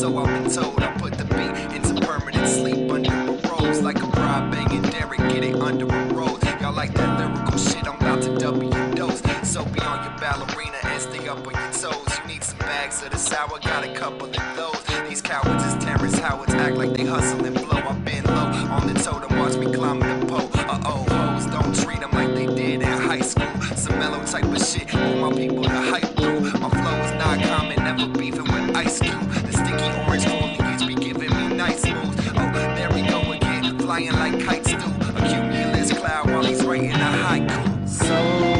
so I've been told. I put the beat into permanent sleep under a rose, like a bride banging Derek, get it under a rose. Y'all like that lyrical shit, I'm about to double your dose. So be on your ballerina and stay up on your toes. You need some bags of the sour, got a couple of those. These cowards is Terrence Howards, act like they hustle and blow. I've been low on the totem, watch me climbing the pole. Hoes don't treat them like they did in high school. Some mellow type of shit for my people to hype through. My flow is not common, never beefing with Ice Cube. The sticky orange foliage be giving me nice moves. Oh, there we go again, flying like kites do. A cumulus cloud while he's writing a haiku. So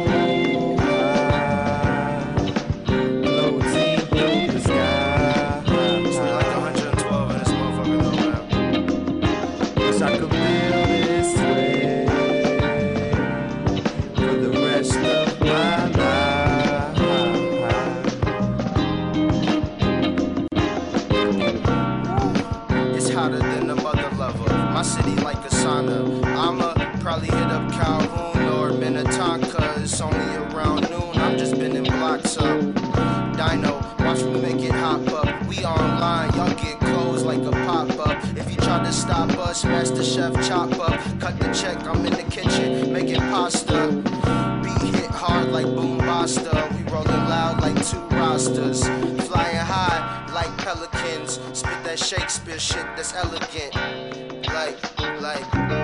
I could feel this way for the rest of my life. It's hotter than a mother lover. My city like a sauna. I'ma probably hit up Calhoun or Minnetonka. It's only around noon. I'm just bending blocks up. Dino, watch me make it hop up. We online, y'all get closed like a pop-up. If you try to stop us, Master Chef chop up. Cut the check, I'm in the kitchen making pasta. Beat hit hard like Boom Basta. We rolling loud like two rosters. Flying high like pelicans. Spit that Shakespeare shit that's elegant. Like